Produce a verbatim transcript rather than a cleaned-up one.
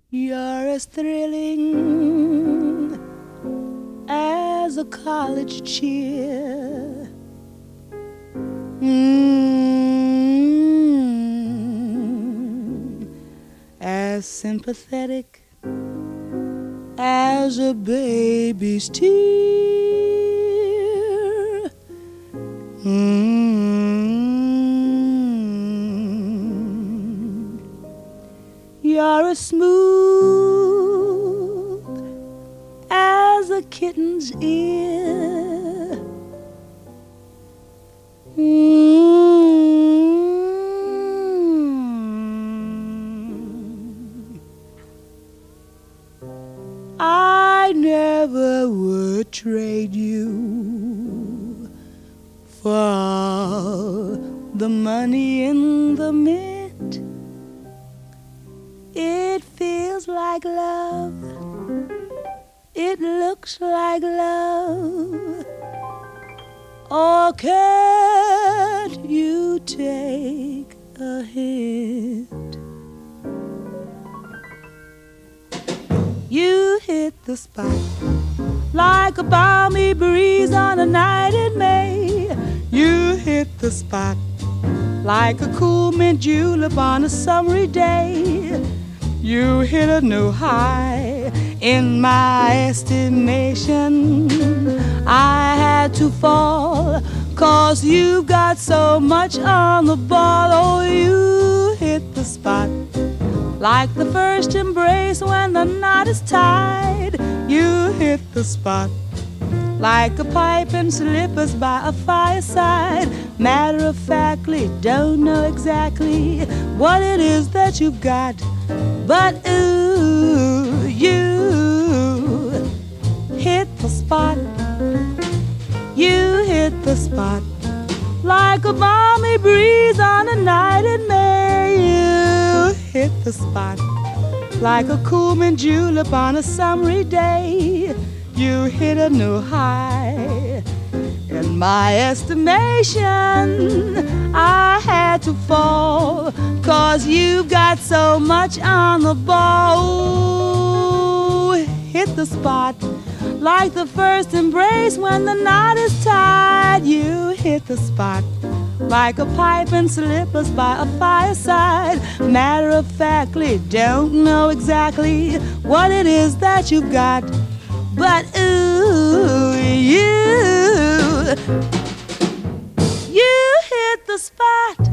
You're as thrilling as a college cheer. Mm, as sympathetic as a baby's tear. Mm, you're as smooth as a kitten's ear. Mm. I never would trade you for the money in the mint. It feels like love. It looks like love. Or can't you take a hint? You hit the spot like a balmy breeze on a night in May. You hit the spot like a cool mint julep on a summery day. You hit a new high in my estimation. I had to fall, 'cause you've got so much on the ball. Oh, you hit the spot like the first embrace when the knot is tied. You hit the spot like a pipe and slippers by a fireside. Matter of factly, don't know exactly what it is that you've got, but ooh, you hit the spot. You hit the spot like a balmy breeze on a night in May. You hit the spot like a cool mint julep on a summery day. You hit a new high in my estimation. I had to fall, 'cause you've got so much on the ball. Hit the spot like the first embrace when the knot is tied. You hit the spot like a pipe and slippers by a fireside. Matter of factly, don't know exactly what it is that you've got, but ooh, you, you hit the spot